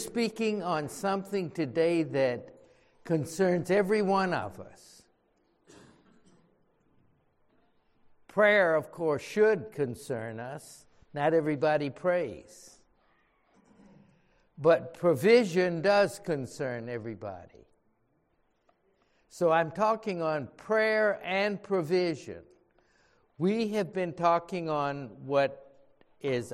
Speaking on something today that concerns every one of us. Prayer, of course, should concern us. Not everybody prays. But provision does concern everybody. So I'm talking on prayer and provision. We have been talking on what is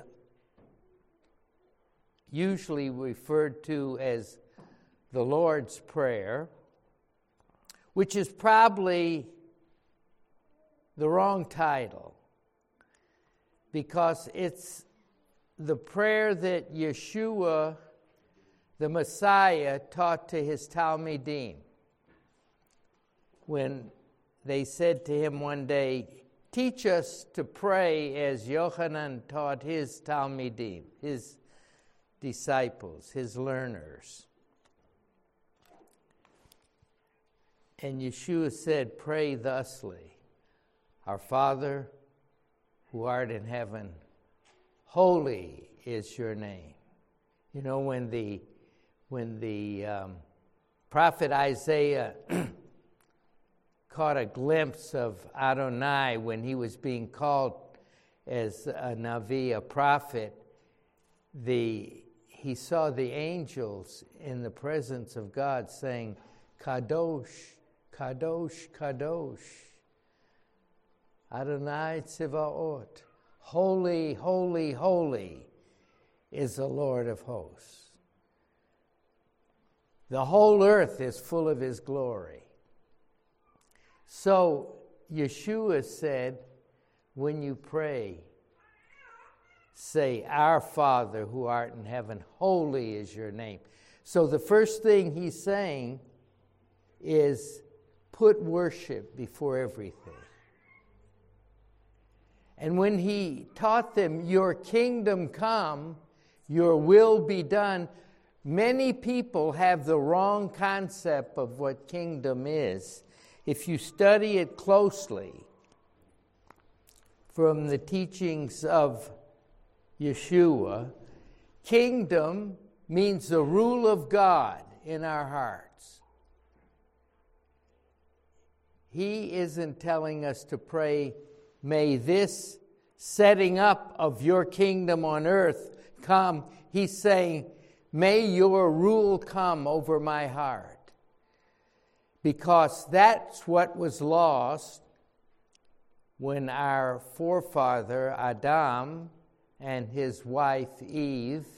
usually referred to as the Lord's Prayer, which is probably the wrong title, because it's the prayer that Yeshua, the Messiah, taught to his Talmidim when they said to him one day, "Teach us to pray as Yochanan taught his Talmidim," his disciples, his learners. And Yeshua said, "Pray thusly, Our Father who art in heaven, holy is your name." You know, when the prophet Isaiah caught a glimpse of Adonai when he was being called as a Navi, a prophet, he saw the angels in the presence of God saying, "Kadosh, Kadosh, Kadosh, Adonai Tzivaot, holy, holy, holy is the Lord of hosts." The whole earth is full of his glory. So Yeshua said, when you pray, say, "Our Father who art in heaven, holy is your name." So the first thing he's saying is put worship before everything. And when he taught them, "Your kingdom come, your will be done," many people have the wrong concept of what kingdom is. If you study it closely from the teachings of Yeshua, kingdom means the rule of God in our hearts. He isn't telling us to pray, "May this setting up of your kingdom on earth come." He's saying, "May your rule come over my heart." Because that's what was lost when our forefather Adam and his wife Eve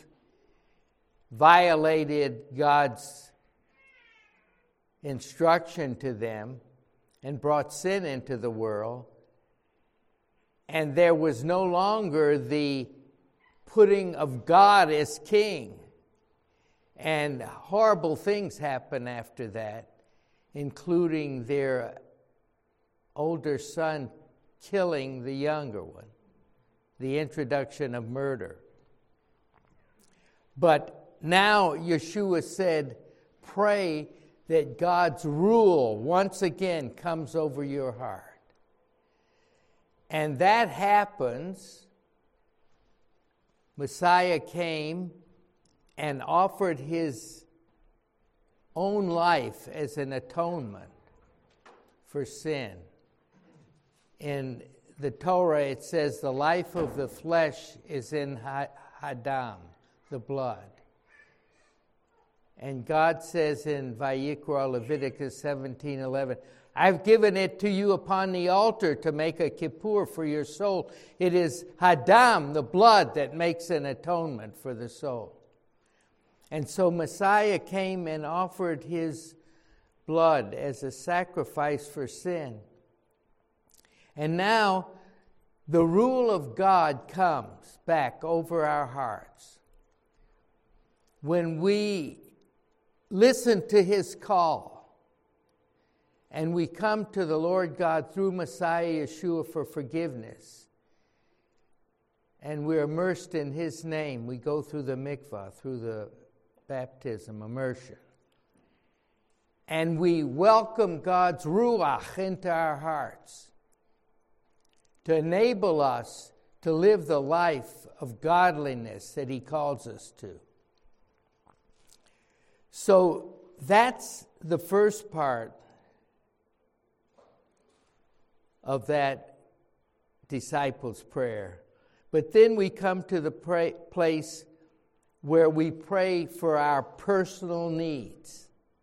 violated God's instruction to them and brought sin into the world. And there was no longer the putting of God as king. And horrible things happened after that, including their older son killing the younger one, the introduction of murder. But now Yeshua said, pray that God's rule once again comes over your heart. And that happens. Messiah came and offered his own life as an atonement for sin. In the Torah, it says the life of the flesh is in Hadam, the blood. And God says in Vayikra, Leviticus 17:11, "I've given it to you upon the altar to make a kippur for your soul." It is Hadam, the blood, that makes an atonement for the soul. And so Messiah came and offered his blood as a sacrifice for sin. And now the rule of God comes back over our hearts. When we listen to his call and we come to the Lord God through Messiah Yeshua for forgiveness, and we're immersed in his name, we go through the mikvah, through the baptism, immersion, and we welcome God's ruach into our hearts to enable us to live the life of godliness that he calls us to. So that's the first part of that disciples' prayer. But then we come to the place where we pray for our personal needs.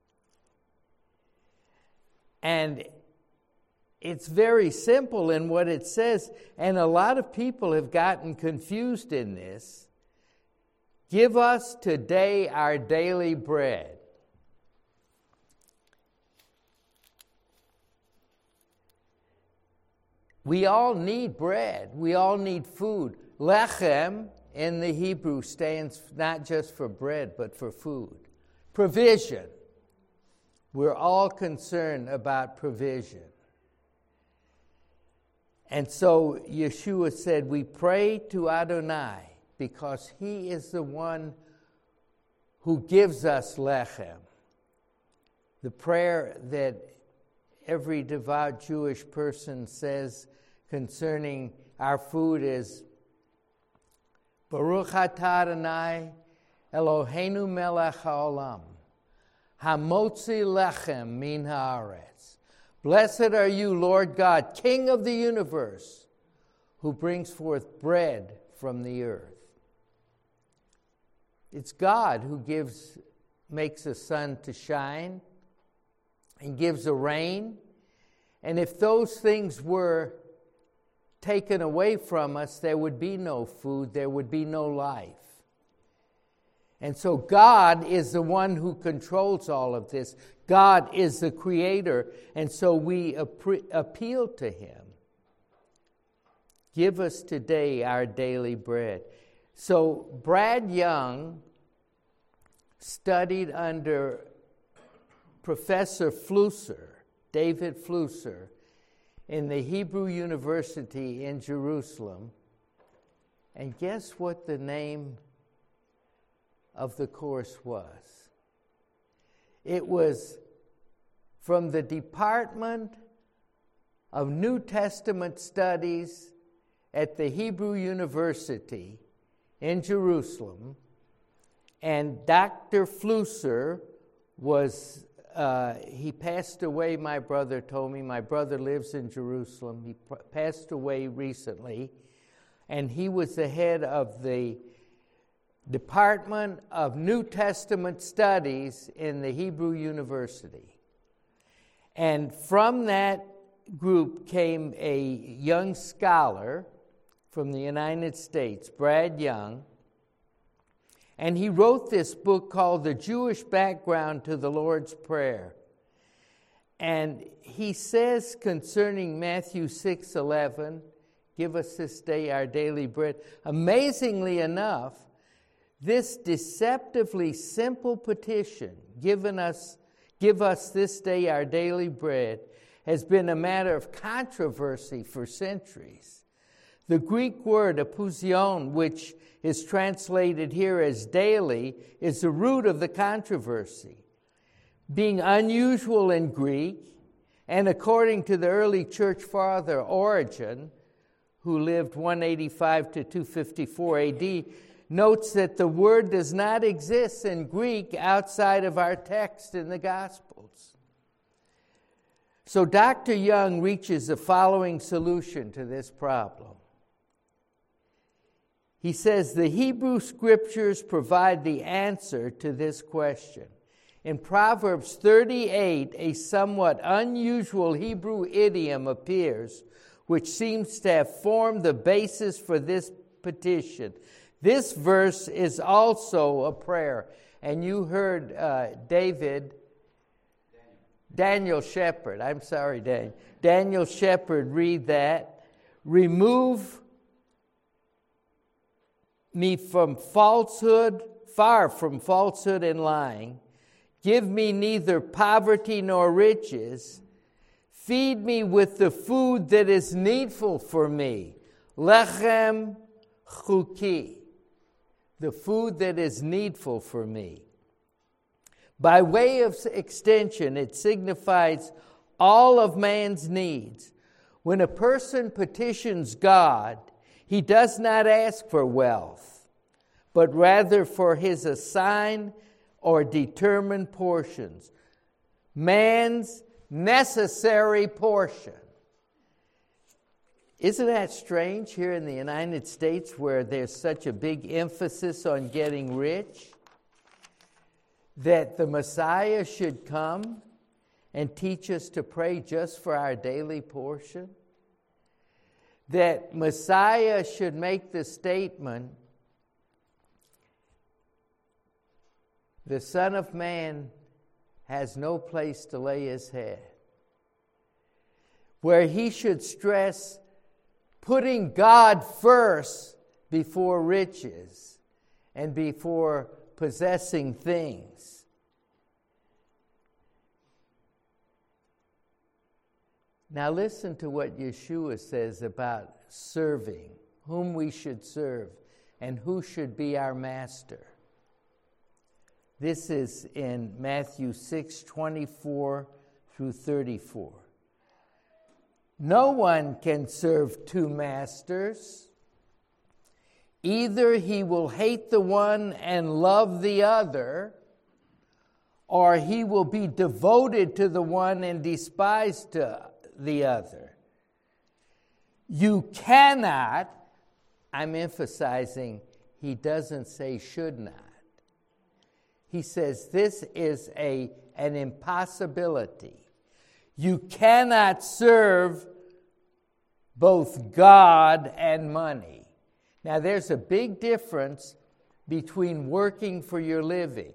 And it's very simple in what it says, and a lot of people have gotten confused in this. Give us today our daily bread. We all need bread. We all need food. Lechem in the Hebrew stands not just for bread, but for food. Provision. We're all concerned about provision. And so Yeshua said, we pray to Adonai because he is the one who gives us lechem. The prayer that every devout Jewish person says concerning our food is, Baruch atah Adonai Eloheinu melech haolam, hamotzi lechem min haaretz. Blessed are you, Lord God, King of the universe, who brings forth bread from the earth. It's God who makes the sun to shine and gives a rain. And if those things were taken away from us, there would be no food, there would be no life. And so God is the one who controls all of this. God is the creator, and so we appeal to him. Give us today our daily bread. So Brad Young studied under Professor Flusser, David Flusser, in the Hebrew University in Jerusalem. And guess what the name of the course was? It was from the Department of New Testament Studies at the Hebrew University in Jerusalem. And Dr. Flusser was, he passed away, my brother told me. My brother lives in Jerusalem. He passed away recently. And he was the head of the Department of New Testament Studies in the Hebrew University. And from that group came a young scholar from the United States, Brad Young, and he wrote this book called The Jewish Background to the Lord's Prayer. And he says concerning Matthew 6:11, give us this day our daily bread. Amazingly enough, this deceptively simple petition, give us this day our daily bread, has been a matter of controversy for centuries. The Greek word apousion, which is translated here as daily, is the root of the controversy. Being unusual in Greek, and according to the early church father Origen, who lived 185 to 254 AD, notes that the word does not exist in Greek outside of our text in the Gospels. So Dr. Young reaches the following solution to this problem. He says the Hebrew Scriptures provide the answer to this question. In Proverbs 38, a somewhat unusual Hebrew idiom appears, which seems to have formed the basis for this petition. This verse is also a prayer. And you heard Daniel Shepherd, Daniel Shepherd read that. Remove me from falsehood, far from falsehood and lying. Give me neither poverty nor riches. Feed me with the food that is needful for me. Lechem chuki. The food that is needful for me. By way of extension, it signifies all of man's needs. When a person petitions God, he does not ask for wealth, but rather for his assigned or determined portions. Man's necessary portion. Isn't that strange here in the United States where there's such a big emphasis on getting rich? That the Messiah should come and teach us to pray just for our daily portion? That Messiah should make the statement, the Son of Man has no place to lay his head. Where he should stress putting God first before riches and before possessing things. Now listen to what Yeshua says about serving, whom we should serve, and who should be our master. This is in Matthew 6:24 through 34. No one can serve two masters. Either he will hate the one and love the other, or he will be devoted to the one and despise to the other. You cannot, I'm emphasizing, he doesn't say should not. He says this is an impossibility. You cannot serve both God and money. Now, there's a big difference between working for your living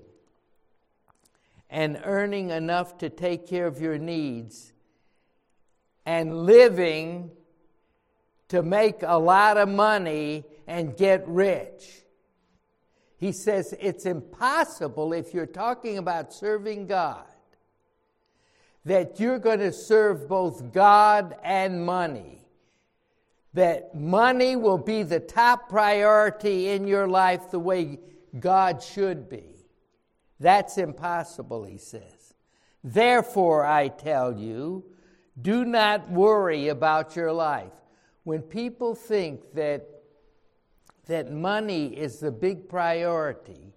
and earning enough to take care of your needs and living to make a lot of money and get rich. He says it's impossible, if you're talking about serving God, that you're going to serve both God and money. That money will be the top priority in your life the way God should be. That's impossible, he says. Therefore, I tell you, do not worry about your life. When people think that money is the big priority,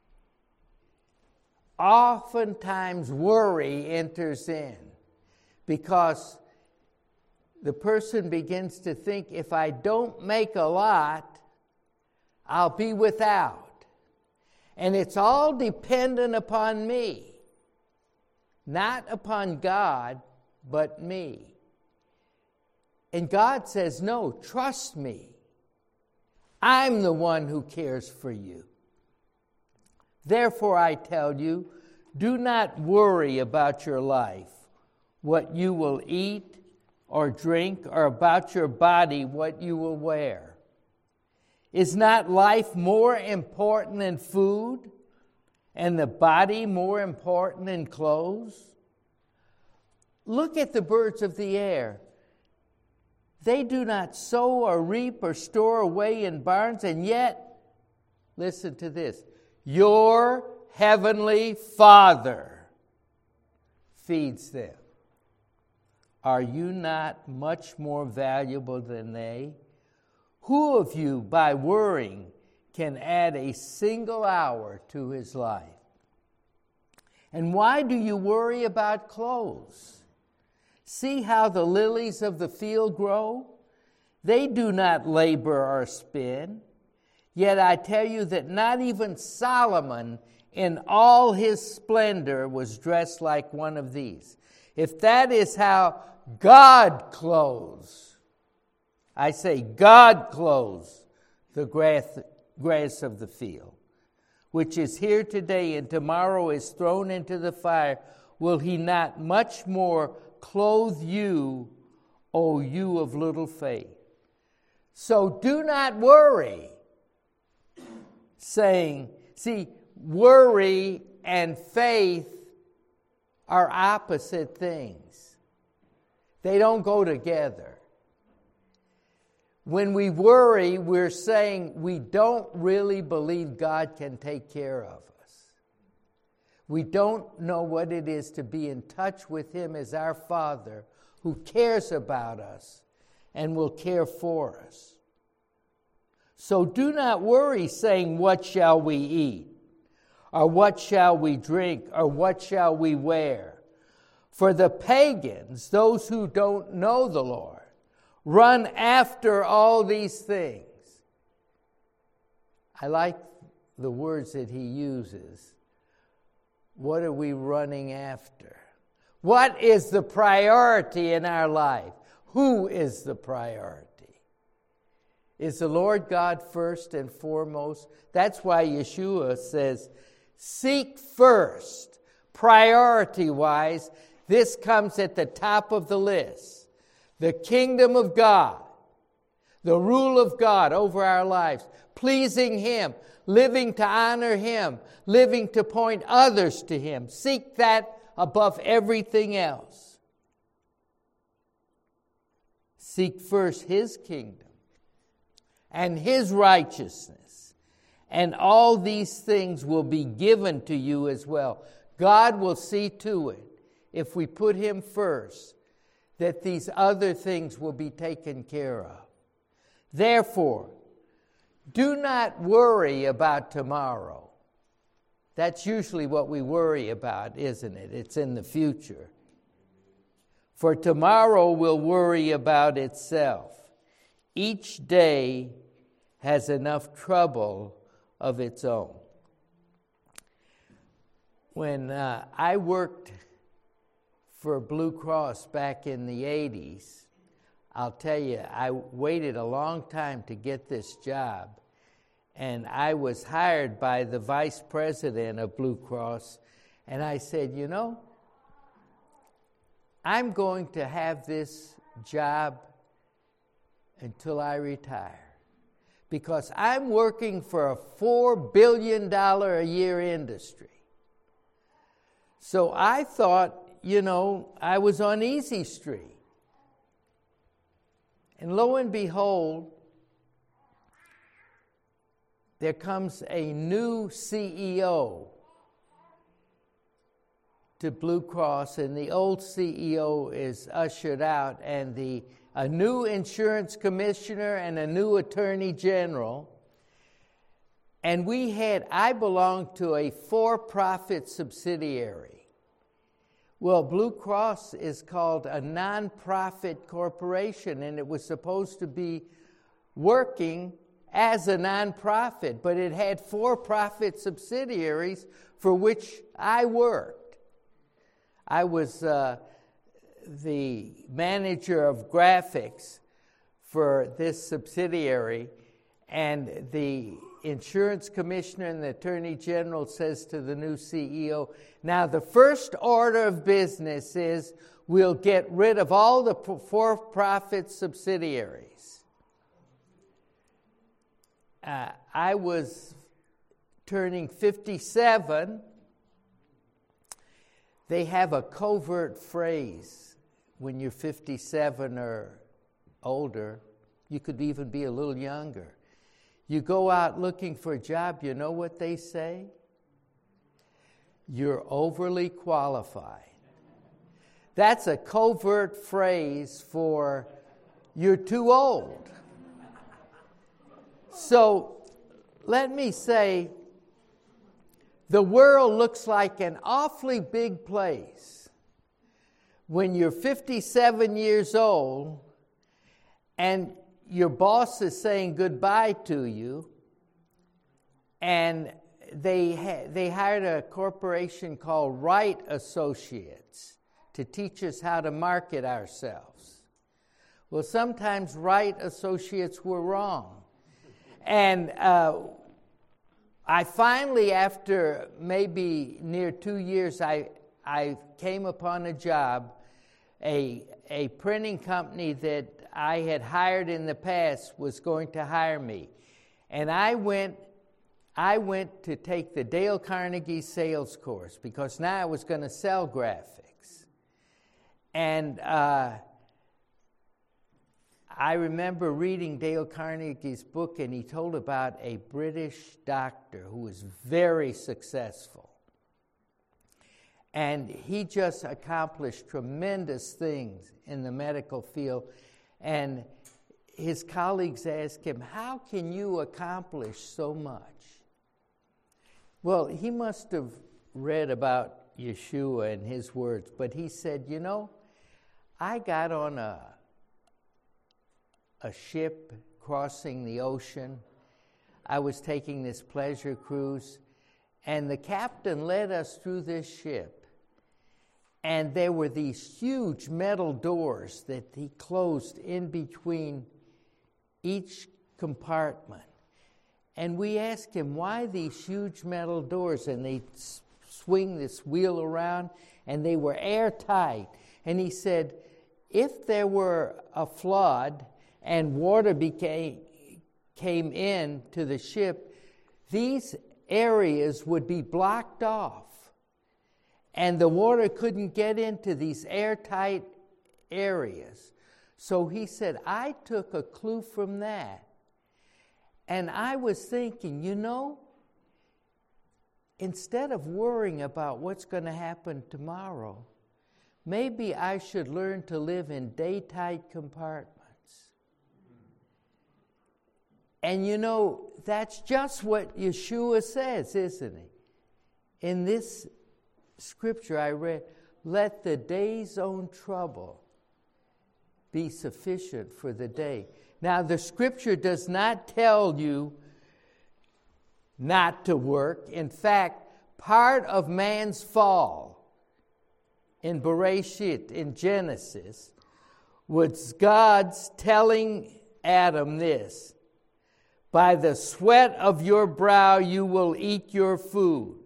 oftentimes worry enters in, because the person begins to think, if I don't make a lot, I'll be without. And it's all dependent upon me, not upon God, but me. And God says, no, trust me. I'm the one who cares for you. Therefore, I tell you, do not worry about your life, what you will eat or drink, or about your body, what you will wear. Is not life more important than food, and the body more important than clothes? Look at the birds of the air. They do not sow or reap or store away in barns, and yet, listen to this, your heavenly Father feeds them. Are you not much more valuable than they? Who of you, by worrying, can add a single hour to his life? And why do you worry about clothes? See how the lilies of the field grow? They do not labor or spin. Yet I tell you that not even Solomon in all his splendor was dressed like one of these. If that is how God clothes, I say God clothes the grass of the field, which is here today and tomorrow is thrown into the fire, will he not much more clothe you, O you of little faith? So do not worry, saying, see, worry and faith are opposite things. They don't go together. When we worry, we're saying we don't really believe God can take care of us. We don't know what it is to be in touch with Him as our Father who cares about us and will care for us. So do not worry, saying, what shall we eat? Or what shall we drink? Or what shall we wear? For the pagans, those who don't know the Lord, run after all these things. I like the words that he uses. What are we running after? What is the priority in our life? Who is the priority? Is the Lord God first and foremost? That's why Yeshua says, seek first, priority-wise. This comes at the top of the list. The kingdom of God, the rule of God over our lives, pleasing Him, living to honor Him, living to point others to Him. Seek that above everything else. Seek first His kingdom and His righteousness, and all these things will be given to you as well. God will see to it, if we put Him first, that these other things will be taken care of. Therefore, do not worry about tomorrow. That's usually what we worry about, isn't it? It's in the future. For tomorrow will worry about itself. Each day has enough trouble of its own. When I worked for Blue Cross back in the 80s, I'll tell you, I waited a long time to get this job. And I was hired by the vice president of Blue Cross. And I said, you know, I'm going to have this job until I retire. Because I'm working for a $4 billion a year industry. So I thought, you know, I was on easy street. And lo and behold, there comes a new CEO to Blue Cross, and the old CEO is ushered out, and a new insurance commissioner and a new attorney general. And I belonged to a for-profit subsidiary. Well, Blue Cross is called a nonprofit corporation, and it was supposed to be working as a nonprofit, but it had for-profit subsidiaries for which I worked. I was the manager of graphics for this subsidiary, and the insurance commissioner and the attorney general says to the new CEO, now the first order of business is we'll get rid of all the for-profit subsidiaries. I was turning 57. They have a covert phrase when you're 57 or older. You could even be a little younger. You go out looking for a job, you know what they say? You're overly qualified. That's a covert phrase for you're too old. So let me say, the world looks like an awfully big place when you're 57 years old and your boss is saying goodbye to you, and they hired a corporation called Wright Associates to teach us how to market ourselves. Well, sometimes Wright Associates were wrong. And I finally, after maybe near 2 years, I came upon a job, a printing company that I had hired in the past was going to hire me. And I went to take the Dale Carnegie sales course because now I was going to sell graphics. And I remember reading Dale Carnegie's book, and he told about a British doctor who was very successful. And he just accomplished tremendous things in the medical field. And his colleagues asked him, how can you accomplish so much? Well, he must have read about Yeshua and his words, but he said, I got on a ship crossing the ocean. I was taking this pleasure cruise, and the captain led us through this ship. And there were these huge metal doors that he closed in between each compartment. And we asked him, why these huge metal doors? And they swing this wheel around, and they were airtight. And he said, if there were a flood and water came in to the ship, these areas would be blocked off. And the water couldn't get into these airtight areas. So he said, I took a clue from that. And I was thinking, instead of worrying about what's going to happen tomorrow, maybe I should learn to live in day-tight compartments. And that's just what Yeshua says, isn't he? In this scripture I read, let the day's own trouble be sufficient for the day. Now, the scripture does not tell you not to work. In fact, part of man's fall in Bereshit, in Genesis, was God's telling Adam this: by the sweat of your brow you will eat your food.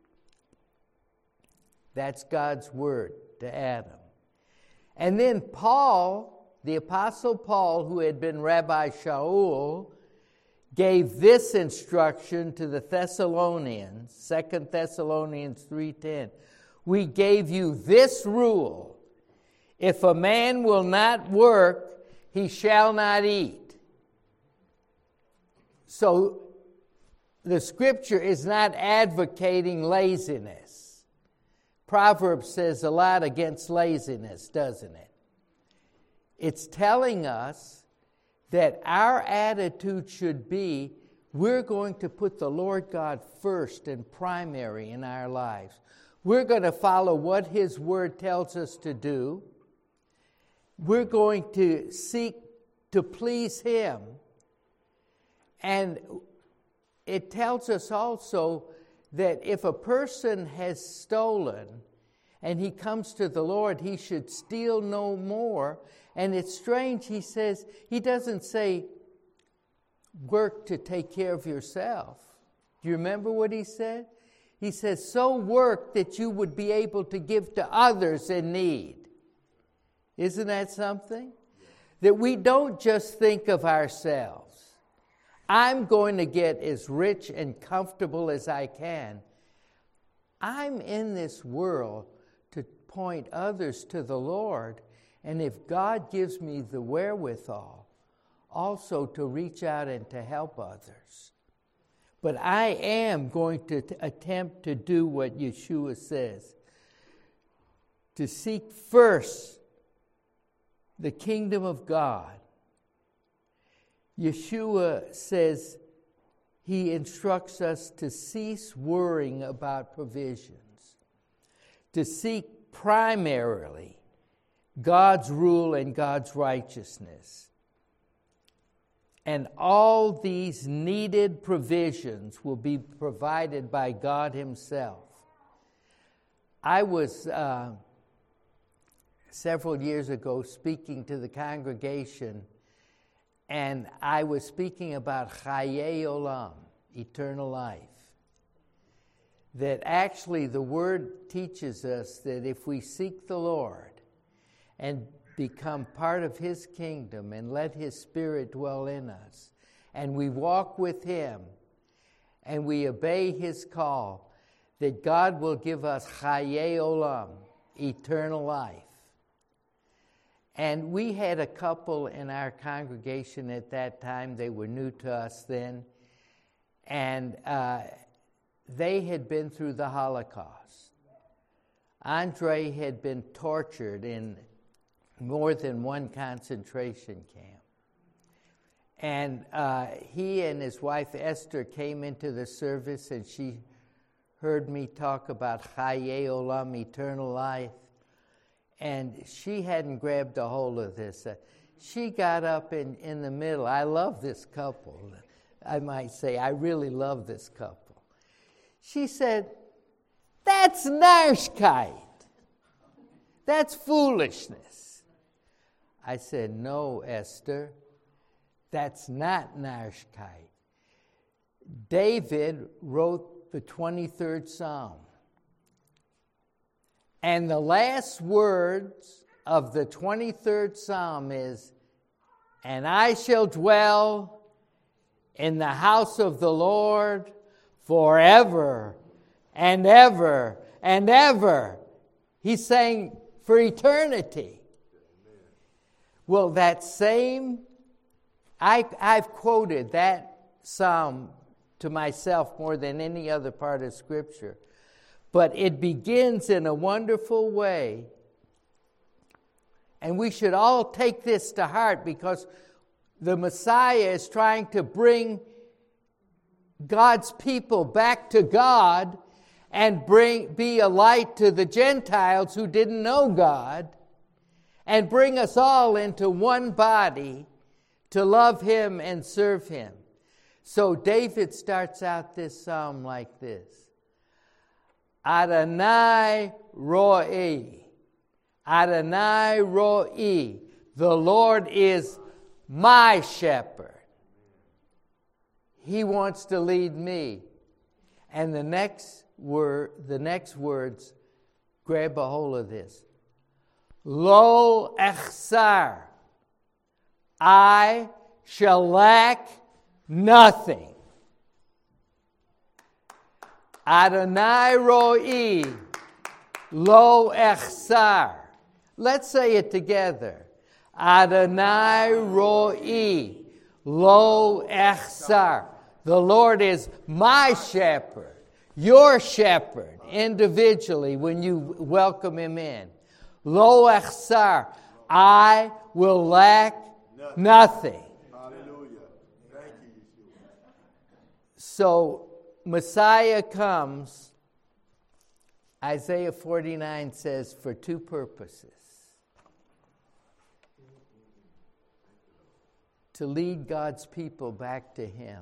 That's God's word to Adam. And then Paul, the Apostle Paul, who had been Rabbi Shaul, gave this instruction to the Thessalonians, 2 Thessalonians 3:10. We gave you this rule: if a man will not work, he shall not eat. So the scripture is not advocating laziness. Proverbs says a lot against laziness, doesn't it? It's telling us that our attitude should be, we're going to put the Lord God first and primary in our lives. We're going to follow what His Word tells us to do. We're going to seek to please Him. And it tells us also that if a person has stolen and he comes to the Lord, he should steal no more. And it's strange, he doesn't say, work to take care of yourself. Do you remember what he said? He says, so work that you would be able to give to others in need. Isn't that something? That we don't just think of ourselves. I'm going to get as rich and comfortable as I can. I'm in this world to point others to the Lord. And if God gives me the wherewithal, also to reach out and to help others. But I am going to attempt to do what Yeshua says. To seek first the kingdom of God. Yeshua says he instructs us to cease worrying about provisions. To seek primarily God's rule and God's righteousness. And all these needed provisions will be provided by God Himself. I was several years ago speaking to the congregation, and I was speaking about Chaye Olam, eternal life. That actually the Word teaches us that if we seek the Lord and become part of His kingdom and let His Spirit dwell in us, and we walk with Him and we obey His call, that God will give us Chaye Olam, eternal life. And we had a couple in our congregation at that time. They were new to us then. And they had been through the Holocaust. Andre had been tortured in more than one concentration camp. And he and his wife Esther came into the service, and she heard me talk about Chaye Olam, eternal life, and she hadn't grabbed a hold of this. She got up in the middle. I love this couple. I might say, I really love this couple. She said, "That's Narshkeit. That's foolishness." I said, "No, Esther, that's not Narshkeit." David wrote the 23rd Psalm. And the last words of the 23rd Psalm is, "And I shall dwell in the house of the Lord forever and ever and ever." He's saying for eternity. Well, that same, I've quoted that psalm to myself more than any other part of Scripture. But it begins in a wonderful way. And we should all take this to heart, because the Messiah is trying to bring God's people back to God and be a light to the Gentiles who didn't know God, and bring us all into one body to love Him and serve Him. So David starts out this psalm like this: Adonai Ro'i, Adonai Ro'i, the Lord is my shepherd. He wants to lead me. And the next words, grab a hold of this. Lo echsar, I shall lack nothing. Adonai Ro'i, lo echsar. Let's say it together. Adonai Ro'i, lo echsar. The Lord is my shepherd, your shepherd, individually when you welcome Him in. Lo echsar, I will lack nothing. Hallelujah. Thank you, Yeshua. So Messiah comes, Isaiah 49 says, for two purposes. To lead God's people back to Him.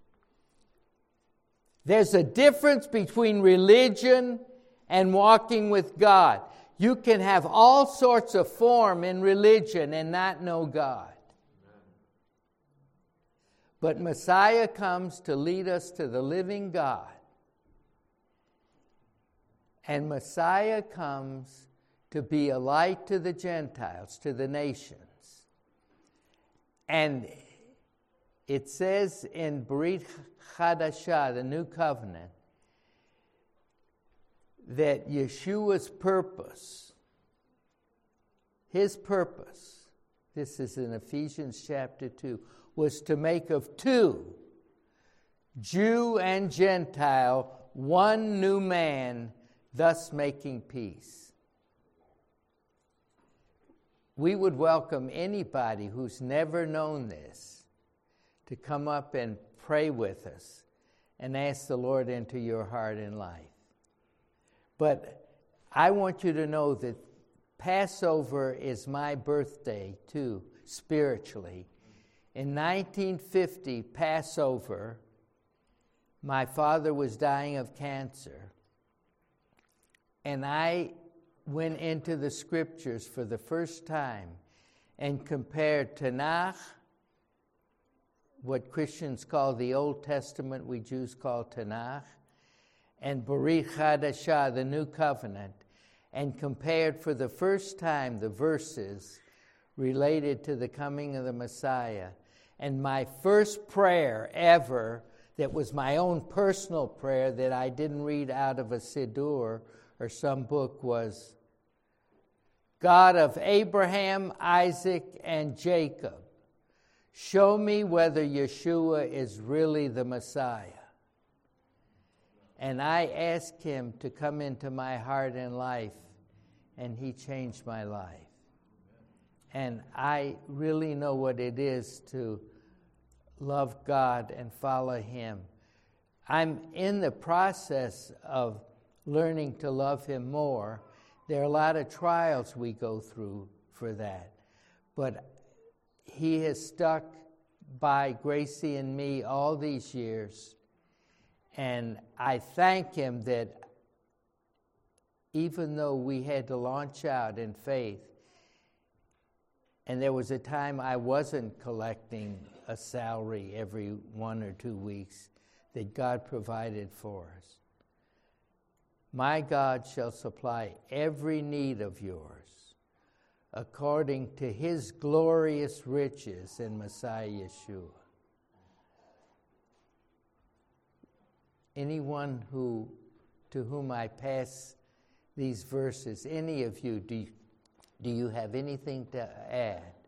There's a difference between religion and walking with God. You can have all sorts of form in religion and not know God. But Messiah comes to lead us to the living God. And Messiah comes to be a light to the Gentiles, to the nations. And it says in Brit Chadashah, the New Covenant, that Yeshua's purpose, His purpose, this is in Ephesians chapter 2, was to make of two, Jew and Gentile, one new man, thus making peace. We would welcome anybody who's never known this to come up and pray with us and ask the Lord into your heart and life. But I want you to know that Passover is my birthday too, spiritually. In 1950, Passover, my father was dying of cancer. And I went into the Scriptures for the first time and compared Tanakh, what Christians call the Old Testament, we Jews call Tanakh, and Brit Chadashah, the New Covenant, and compared for the first time the verses related to the coming of the Messiah. And my first prayer ever, that was my own personal prayer that I didn't read out of a Siddur or some book, was, God of Abraham, Isaac, and Jacob, show me whether Yeshua is really the Messiah. And I asked Him to come into my heart and life, and He changed my life. And I really know what it is to love God and follow Him. I'm in the process of learning to love him more. There are a lot of trials we go through for that. But he has stuck by Gracie and me all these years. And I thank him that even though we had to launch out in faith, and there was a time I wasn't collecting a salary every 1 or 2 weeks, that God provided for us. My God shall supply every need of yours according to his glorious riches in Messiah Yeshua. Anyone to whom I pass these verses, any of you, do you have anything to add?